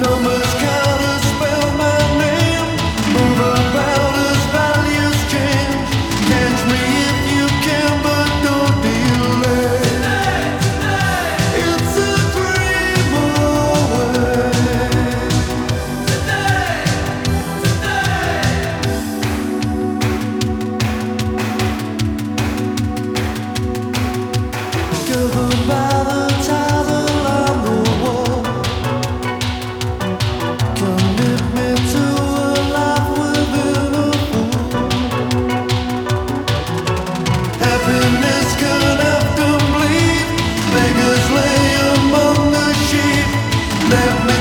Numbers counters spell my name. Move about as values change. Catch me if you can, but don't delay. It's a dream away. Governed by the title on the wall. Commit me to a life within a fool. Happiness can often bleed. Beggars lay among the sheep. Let me